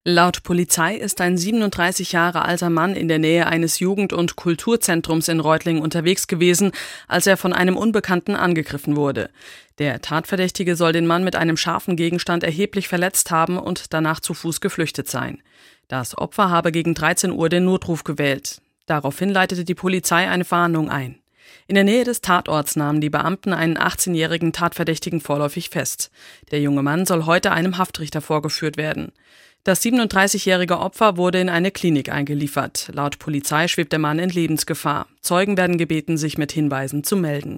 Laut Polizei ist ein 37 Jahre alter Mann in der Nähe eines Jugend- und Kulturzentrums in Reutlingen unterwegs gewesen, als er von einem Unbekannten angegriffen wurde. Der Tatverdächtige soll den Mann mit einem scharfen Gegenstand erheblich verletzt haben und danach zu Fuß geflüchtet sein. Das Opfer habe gegen 13 Uhr den Notruf gewählt. Daraufhin leitete die Polizei eine Fahndung ein. In der Nähe des Tatorts nahmen die Beamten einen 18-jährigen Tatverdächtigen vorläufig fest. Der junge Mann soll heute einem Haftrichter vorgeführt werden. Das 37-jährige Opfer wurde in eine Klinik eingeliefert. Laut Polizei schwebt der Mann in Lebensgefahr. Zeugen werden gebeten, sich mit Hinweisen zu melden.